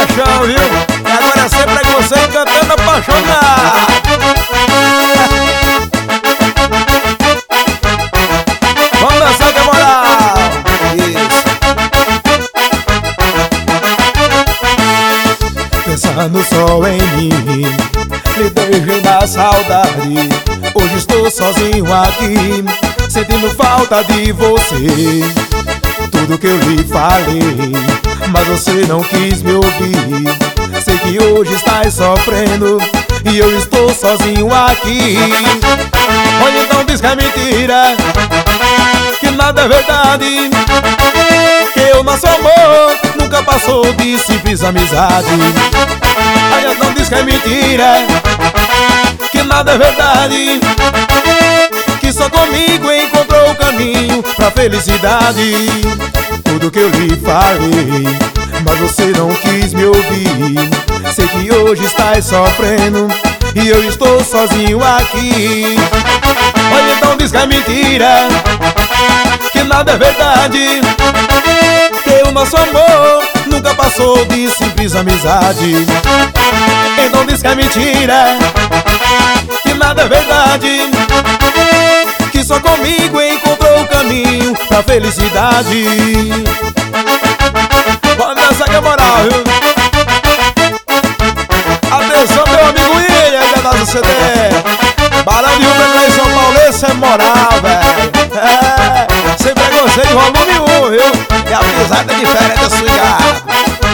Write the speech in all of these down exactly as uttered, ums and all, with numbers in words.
paixão, viu? E agora é sem preconceito cantando apaixonado. Vamos dançar, que é moral. Isso. Pensando só em mim, lhe deixei na saudade. Hoje estou sozinho aqui, sentindo falta de você. Tudo que eu lhe falei, mas você não quis me ouvir. Sei que hoje estás sofrendo e eu estou sozinho aqui. Olha, então diz que é mentira, que nada é verdade, que o nosso amor nunca passou de simples amizade. Olha, então diz que é mentira, que nada é verdade, que só comigo encontrou o caminho pra felicidade. Tudo que eu lhe falei, mas você não quis me ouvir. Sei que hoje estás sofrendo e eu estou sozinho aqui. Olha, então diz que é mentira, que nada é verdade, que o nosso amor nunca passou de simples amizade. Então diz que é mentira, que nada é verdade, que só comigo encontrou o caminho pra felicidade. Pode dançar, que é moral, viu? Atenção, meu amigo William, que é da C D Barão de Rubem lá em São Paulo, esse é moral, velho. É, sem preconceito, volume um, viu? E a pisada é diferente, é swingada.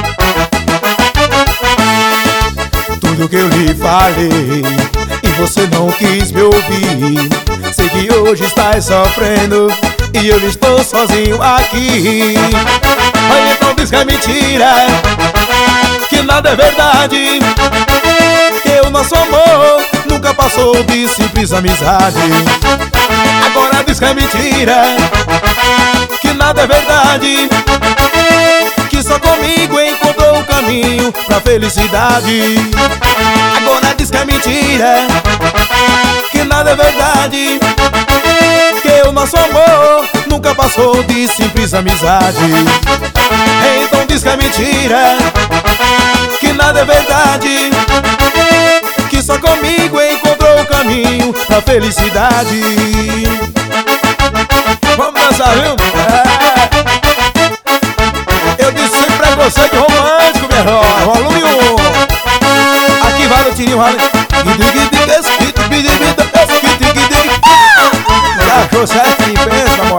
Tudo que eu lhe falei e você não quis me ouvir. Sei que hoje estás sofrendo e eu estou sozinho aqui. Mas então diz que é mentira, que nada é verdade, que o nosso amor nunca passou de simples amizade. Agora diz que é mentira, que nada é verdade, que só comigo encontrou o caminho pra felicidade. Agora diz que é mentira, que nada é verdade, que o nosso amor nunca passou de simples amizade. Então diz que é mentira, que nada é verdade, que só comigo encontrou o caminho pra felicidade. Vamos dançar, viu? É. Eu disse sem preconceito romântico, meu irmão. Volume um. Aqui vai o tirinho, vale. Já achou certinho, pensa, amor.